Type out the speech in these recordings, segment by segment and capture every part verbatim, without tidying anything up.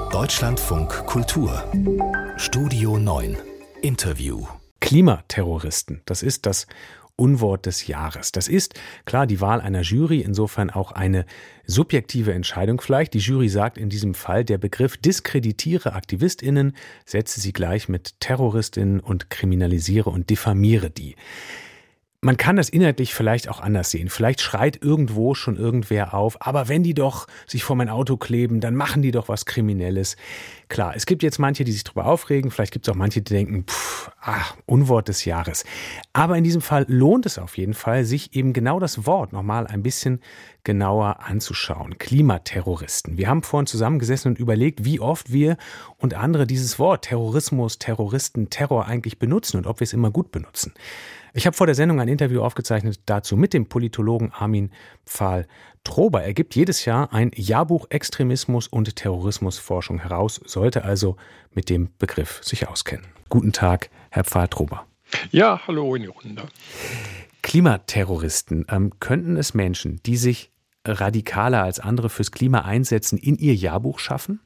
Deutschlandfunk Kultur Studio neun Interview. Klimaterroristen, das ist das Unwort des Jahres. Das ist, klar, die Wahl einer Jury, insofern auch eine subjektive Entscheidung vielleicht. Die Jury sagt in diesem Fall, der Begriff diskreditiere AktivistInnen, setze sie gleich mit TerroristInnen und kriminalisiere und diffamiere die. Man kann das inhaltlich vielleicht auch anders sehen. Vielleicht schreit irgendwo schon irgendwer auf, aber wenn die doch sich vor mein Auto kleben, dann machen die doch was Kriminelles. Klar, es gibt jetzt manche, die sich darüber aufregen, vielleicht gibt es auch manche, die denken, pff, ach, Unwort des Jahres. Aber in diesem Fall lohnt es auf jeden Fall, sich eben genau das Wort nochmal ein bisschen genauer anzuschauen. Klimaterroristen. Wir haben vorhin zusammengesessen und überlegt, wie oft wir und andere dieses Wort Terrorismus, Terroristen, Terror eigentlich benutzen und ob wir es immer gut benutzen. Ich habe vor der Sendung ein Interview aufgezeichnet dazu mit dem Politologen Armin Pfahl-Trober. Er gibt jedes Jahr ein Jahrbuch Extremismus und Terrorismusforschung heraus, sollte also mit dem Begriff sich auskennen. Guten Tag, Herr Pfahl-Trober. Ja, hallo in die Runde. Klimaterroristen, ähm, könnten es Menschen, die sich radikaler als andere fürs Klima einsetzen, in ihr Jahrbuch schaffen?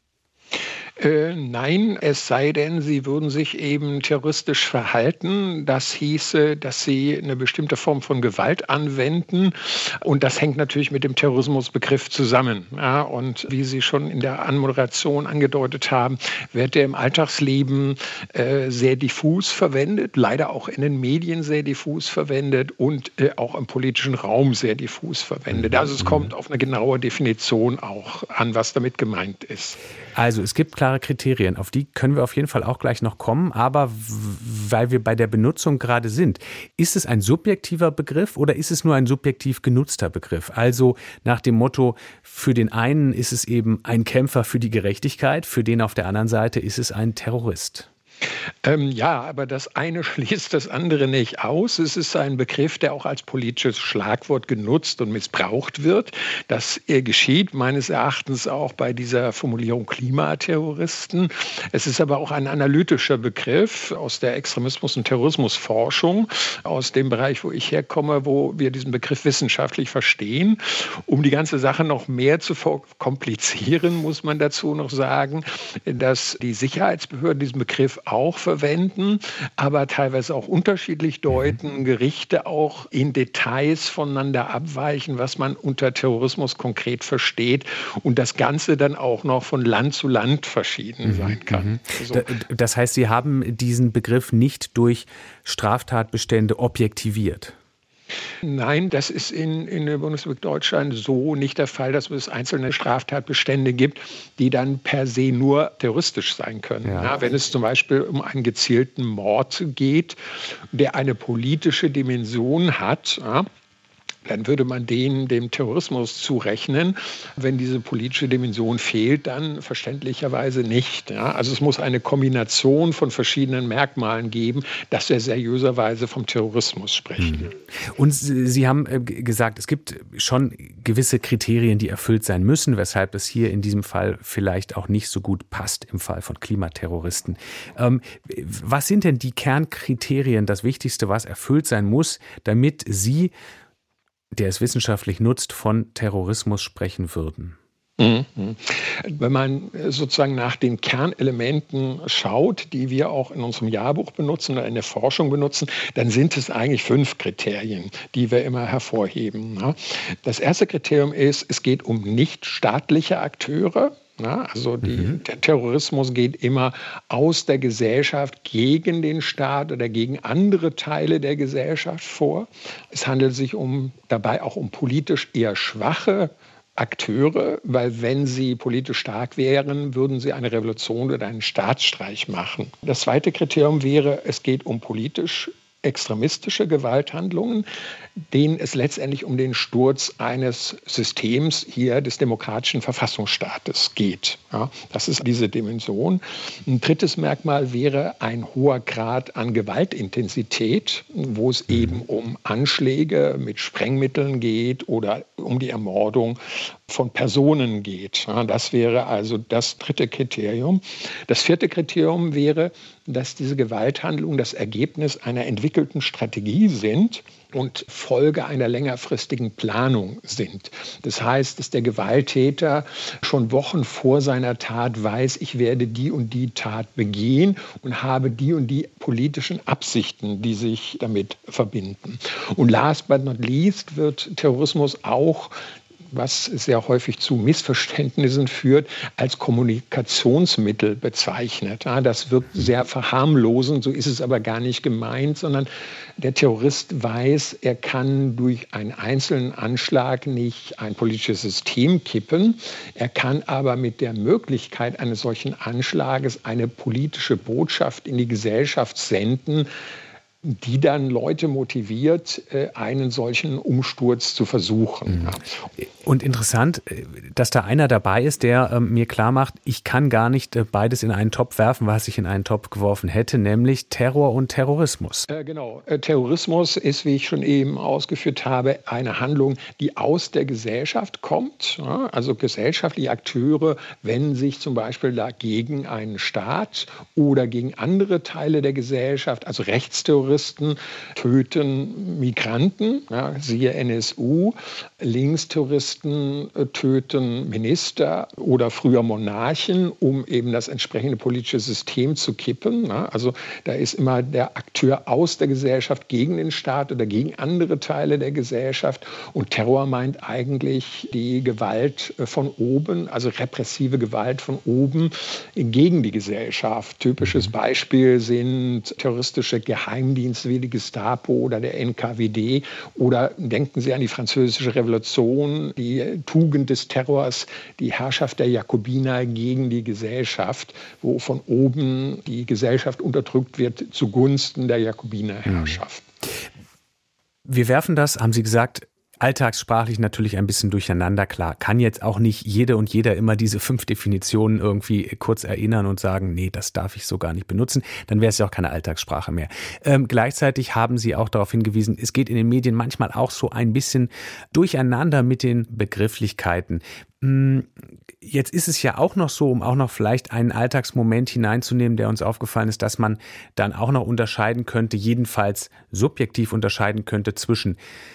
Äh, nein, es sei denn, sie würden sich eben terroristisch verhalten. Das hieße, dass sie eine bestimmte Form von Gewalt anwenden. Und das hängt natürlich mit dem Terrorismusbegriff zusammen. Ja, und wie Sie schon in der Anmoderation angedeutet haben, wird der im Alltagsleben äh, sehr diffus verwendet, leider auch in den Medien sehr diffus verwendet und äh, auch im politischen Raum sehr diffus verwendet. Also es kommt auf eine genaue Definition auch an, was damit gemeint ist. Also es gibt klare Kriterien, auf die können wir auf jeden Fall auch gleich noch kommen, aber weil wir bei der Benutzung gerade sind, ist es ein subjektiver Begriff oder ist es nur ein subjektiv genutzter Begriff? Also nach dem Motto, für den einen ist es eben ein Kämpfer für die Gerechtigkeit, für den auf der anderen Seite ist es ein Terrorist. Ähm, ja, aber das eine schließt das andere nicht aus. Es ist ein Begriff, der auch als politisches Schlagwort genutzt und missbraucht wird. Das äh, geschieht meines Erachtens auch bei dieser Formulierung Klimaterroristen. Es ist aber auch ein analytischer Begriff aus der Extremismus- und Terrorismusforschung, aus dem Bereich, wo ich herkomme, wo wir diesen Begriff wissenschaftlich verstehen. Um die ganze Sache noch mehr zu verkomplizieren, muss man dazu noch sagen, dass die Sicherheitsbehörden diesen Begriff auch verwenden, aber teilweise auch unterschiedlich deuten, Gerichte auch in Details voneinander abweichen, was man unter Terrorismus konkret versteht und das Ganze dann auch noch von Land zu Land verschieden sein kann. Also, das heißt, Sie haben diesen Begriff nicht durch Straftatbestände objektiviert? Nein, das ist in, in der Bundesrepublik Deutschland so nicht der Fall, dass es einzelne Straftatbestände gibt, die dann per se nur terroristisch sein können. Ja. Ja, wenn es zum Beispiel um einen gezielten Mord geht, der eine politische Dimension hat, ja, dann würde man den dem Terrorismus zurechnen. Wenn diese politische Dimension fehlt, dann verständlicherweise nicht. Ja? Also es muss eine Kombination von verschiedenen Merkmalen geben, dass wir seriöserweise vom Terrorismus sprechen. Und Sie haben gesagt, es gibt schon gewisse Kriterien, die erfüllt sein müssen, weshalb es hier in diesem Fall vielleicht auch nicht so gut passt im Fall von Klimaterroristen. Ähm, was sind denn die Kernkriterien, das Wichtigste, was erfüllt sein muss, damit Sie, der es wissenschaftlich nutzt, von Terrorismus sprechen würden? Wenn man sozusagen nach den Kernelementen schaut, die wir auch in unserem Jahrbuch benutzen oder in der Forschung benutzen, dann sind es eigentlich fünf Kriterien, die wir immer hervorheben. Das erste Kriterium ist, es geht um nichtstaatliche Akteure. Ja, also die, mhm. der Terrorismus geht immer aus der Gesellschaft gegen den Staat oder gegen andere Teile der Gesellschaft vor. Es handelt sich um, dabei auch um politisch eher schwache Akteure, weil wenn sie politisch stark wären, würden sie eine Revolution oder einen Staatsstreich machen. Das zweite Kriterium wäre, es geht um politisch extremistische Gewalthandlungen, denen es letztendlich um den Sturz eines Systems hier des demokratischen Verfassungsstaates geht. Ja, das ist diese Dimension. Ein drittes Merkmal wäre ein hoher Grad an Gewaltintensität, wo es eben um Anschläge mit Sprengmitteln geht oder um die Ermordung von Personen geht. Ja, das wäre also das dritte Kriterium. Das vierte Kriterium wäre, dass diese Gewalthandlungen das Ergebnis einer entwickelten Strategie sind, und Folge einer längerfristigen Planung sind. Das heißt, dass der Gewalttäter schon Wochen vor seiner Tat weiß, ich werde die und die Tat begehen und habe die und die politischen Absichten, die sich damit verbinden. Und last but not least wird Terrorismus auch, was sehr häufig zu Missverständnissen führt, als Kommunikationsmittel bezeichnet. Das wirkt sehr verharmlosend, so ist es aber gar nicht gemeint, sondern der Terrorist weiß, er kann durch einen einzelnen Anschlag nicht ein politisches System kippen. Er kann aber mit der Möglichkeit eines solchen Anschlages eine politische Botschaft in die Gesellschaft senden, die dann Leute motiviert, einen solchen Umsturz zu versuchen. Und interessant, dass da einer dabei ist, der äh, mir klar macht, ich kann gar nicht äh, beides in einen Topf werfen, was ich in einen Topf geworfen hätte, nämlich Terror und Terrorismus. Äh, genau. Äh, Terrorismus ist, wie ich schon eben ausgeführt habe, eine Handlung, die aus der Gesellschaft kommt. Ja? Also gesellschaftliche Akteure wenden sich zum Beispiel dagegen einen Staat oder gegen andere Teile der Gesellschaft, also Rechtsterroristen, töten Migranten, ja, siehe N S U, Linksterroristen töten Minister oder früher Monarchen, um eben das entsprechende politische System zu kippen. Ja. Also da ist immer der Akteur aus der Gesellschaft gegen den Staat oder gegen andere Teile der Gesellschaft. Und Terror meint eigentlich die Gewalt von oben, also repressive Gewalt von oben gegen die Gesellschaft. Typisches Beispiel sind terroristische Geheimdienste wie die Gestapo oder der N K W D. Oder denken Sie an die Französische Revolution, die Tugend des Terrors, die Herrschaft der Jakobiner gegen die Gesellschaft, wo von oben die Gesellschaft unterdrückt wird zugunsten der Jakobinerherrschaft. Wir werfen das, haben Sie gesagt, alltagssprachlich natürlich ein bisschen durcheinander. Klar, kann jetzt auch nicht jede und jeder immer diese fünf Definitionen irgendwie kurz erinnern und sagen, nee, das darf ich so gar nicht benutzen. Dann wäre es ja auch keine Alltagssprache mehr. Ähm, gleichzeitig haben Sie auch darauf hingewiesen, es geht in den Medien manchmal auch so ein bisschen durcheinander mit den Begrifflichkeiten. Jetzt ist es ja auch noch so, um auch noch vielleicht einen Alltagsmoment hineinzunehmen, der uns aufgefallen ist, dass man dann auch noch unterscheiden könnte, jedenfalls subjektiv unterscheiden könnte zwischen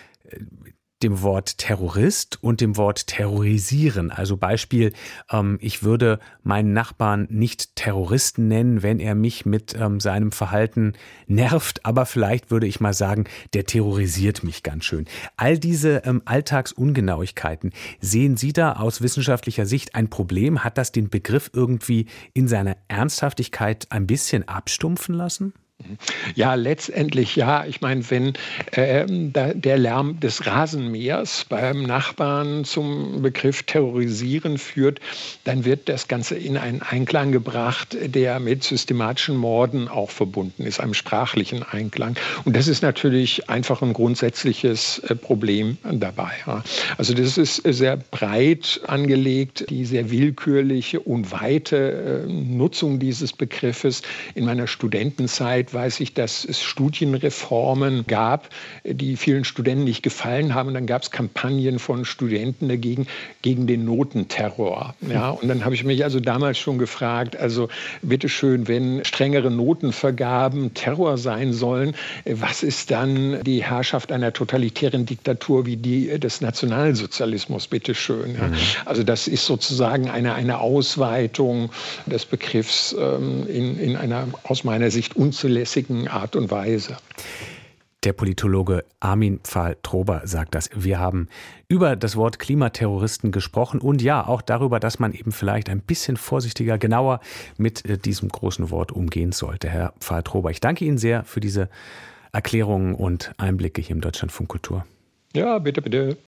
dem Wort Terrorist und dem Wort terrorisieren. Also Beispiel, ähm, ich würde meinen Nachbarn nicht Terroristen nennen, wenn er mich mit ähm, seinem Verhalten nervt, aber vielleicht würde ich mal sagen, der terrorisiert mich ganz schön. All diese ähm, Alltagsungenauigkeiten, sehen Sie da aus wissenschaftlicher Sicht ein Problem? Hat das den Begriff irgendwie in seiner Ernsthaftigkeit ein bisschen abstumpfen lassen? Ja, letztendlich ja. Ich meine, wenn äh, der Lärm des Rasenmähers beim Nachbarn zum Begriff terrorisieren führt, dann wird das Ganze in einen Einklang gebracht, der mit systematischen Morden auch verbunden ist, einem sprachlichen Einklang. Und das ist natürlich einfach ein grundsätzliches äh, Problem dabei. Ja. Also das ist sehr breit angelegt, die sehr willkürliche und weite äh, Nutzung dieses Begriffes. In meiner Studentenzeit weiß ich, dass es Studienreformen gab, die vielen Studenten nicht gefallen haben. Und dann gab es Kampagnen von Studenten dagegen, gegen den Notenterror. Ja, und dann habe ich mich also damals schon gefragt, also bitteschön, wenn strengere Notenvergaben Terror sein sollen, was ist dann die Herrschaft einer totalitären Diktatur wie die des Nationalsozialismus, bitteschön. Ja. Also das ist sozusagen eine, eine Ausweitung des Begriffs ähm, in, in einer aus meiner Sicht unzulässigen Art und Weise. Der Politologe Armin Pfahl-Trober sagt das. Wir haben über das Wort Klimaterroristen gesprochen und ja, auch darüber, dass man eben vielleicht ein bisschen vorsichtiger, genauer mit diesem großen Wort umgehen sollte. Herr Pfahl-Trober, ich danke Ihnen sehr für diese Erklärungen und Einblicke hier im Deutschlandfunk Kultur. Ja, bitte, bitte.